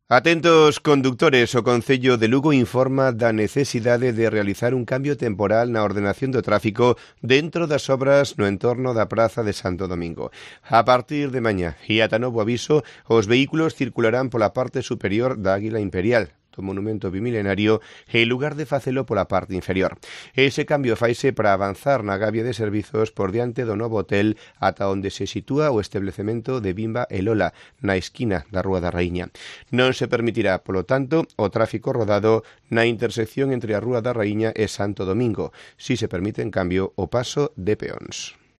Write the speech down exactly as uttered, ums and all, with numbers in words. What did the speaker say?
Atentos condutores, o Concello de Lugo informa da necesidade de realizar un cambio temporal na ordenación do tráfico dentro das obras no entorno da Praza de Santo Domingo. A partir de mañá e ata novo aviso, os vehículos circularán pola parte superior da Águila Imperial, do monumento bimilenario, e en lugar de facelo pola parte inferior. Ese cambio faise para avanzar na gavia de servizos por diante do novo hotel ata onde se sitúa o establecemento de Bimba e Lola, na esquina da Rúa da Raíña. Non se permitirá, polo tanto, o tráfico rodado na intersección entre a Rúa da Raíña e Santo Domingo. Si se permite, en cambio, o paso de peóns.